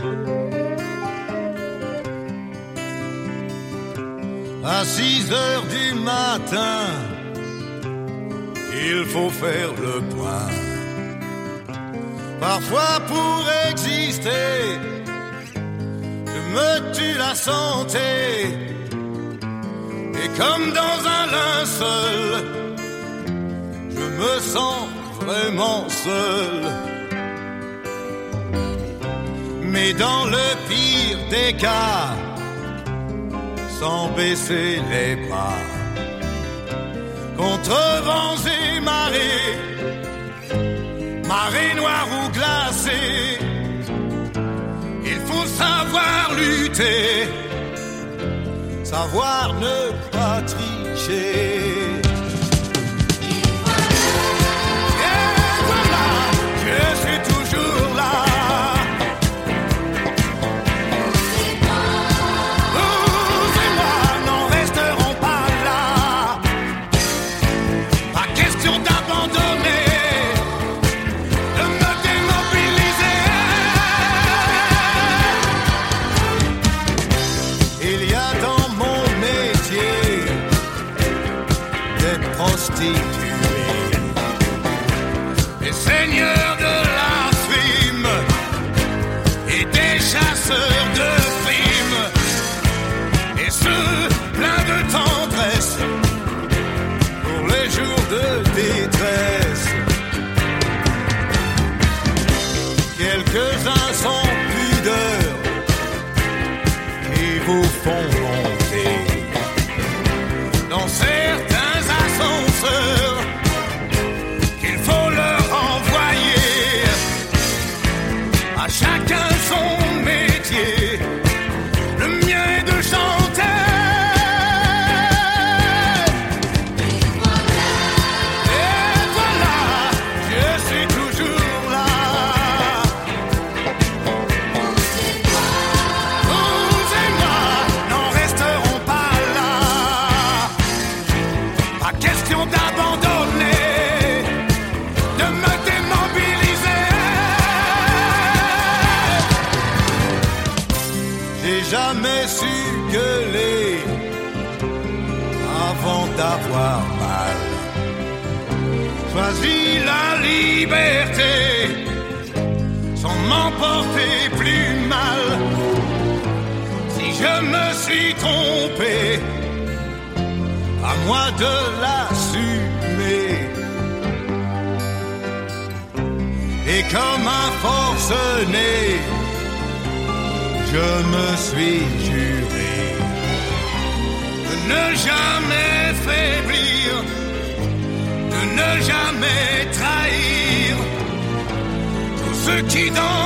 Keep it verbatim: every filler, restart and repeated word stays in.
À six heures du matin, il faut faire le point. Parfois pour exister, je me tue la santé. Et comme dans un linceul, je me sens vraiment seul. Mais dans le pire des cas, sans baisser les bras, contre vents et marées, marée noire ou glacée, il faut savoir lutter, savoir ne pas tricher. Et voilà, je suis toujours là. Les seigneurs de la frime et des chasseurs de primes, et ceux pleins de tendresse pour les jours de détresse. Quelques-uns sans pudeur qui vous font monter dans certains ascenseurs qu'il faut leur envoyer. À chacun son métier, le mien est de chanter. Et voilà, je suis toujours là. Vous et moi n'en resterons pas là. Pas question d'abandonner, de me démobiliser. J'ai jamais su gueuler avant d'avoir mal. Choisis la liberté sans m'emporter plus mal. Si je me suis trompé, à moi de l'assumer. Et comme un forcené, je me suis juré de ne jamais faiblir, de ne jamais trahir tous ceux qui dans